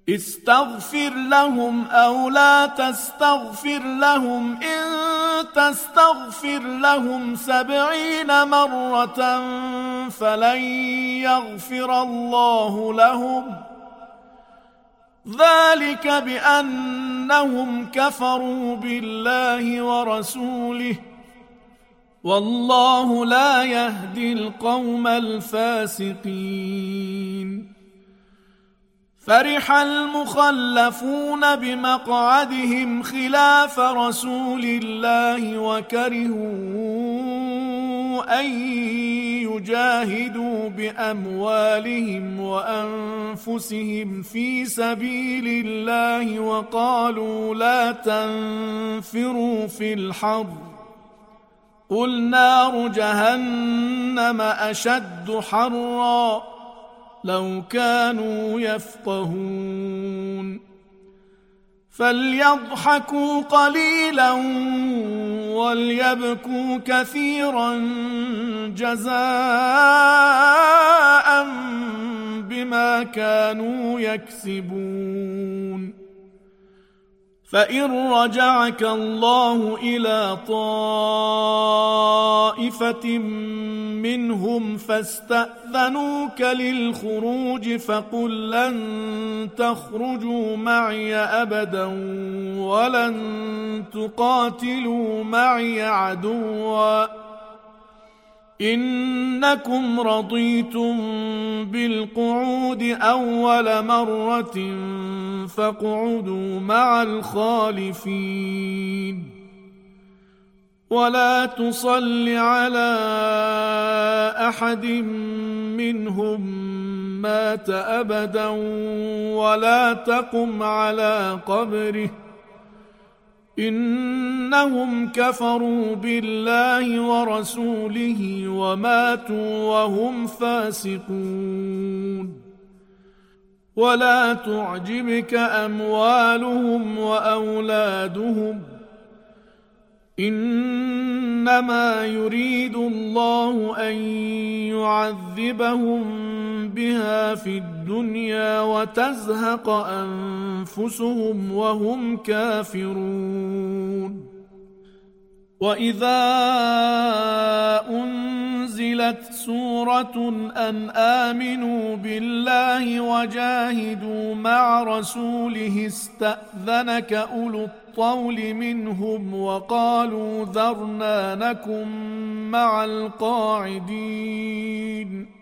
استغفر لهم أو لا تستغفر لهم إن تستغفر لهم 70 مرة فلن يغفر الله لهم ذلك بأنهم كفروا بالله ورسوله والله لا يهدي القوم الفاسقين. فرح المخلفون بمقعدهم خلاف رسول الله وكرهوا أن يجاهدوا بأموالهم وأنفسهم في سبيل الله وقالوا لا تنفروا في الحر قل نار جهنم أشد حرا لو كانوا يفقهون. فليضحكوا قليلا وليبكوا كثيرا جزاء بما كانوا يكسبون. فإن رجعك الله إلى طائفة منهم فاستأذنوك للخروج فقل لن تخرجوا معي أبدا ولن تقاتلوا معي عدوا إنكم رضيتم بالقعود أول مرة فاقعدوا مع الخالفين. ولا تصل على أحد منهم مات أبدا ولا تقم على قبره إنهم كفروا بالله ورسوله وماتوا وهم فاسقون. ولا تعجبك أموالهم وأولادهم إنما يريد الله أن يعذبهم بها في الدنيا وتزهق أنفسهم وهم كافرون. وإذا أنزلت سورة أن آمنوا بالله وجاهدوا مع رسوله استأذنك أولو الطول منهم وقالوا ذرنا نكن مع القاعدين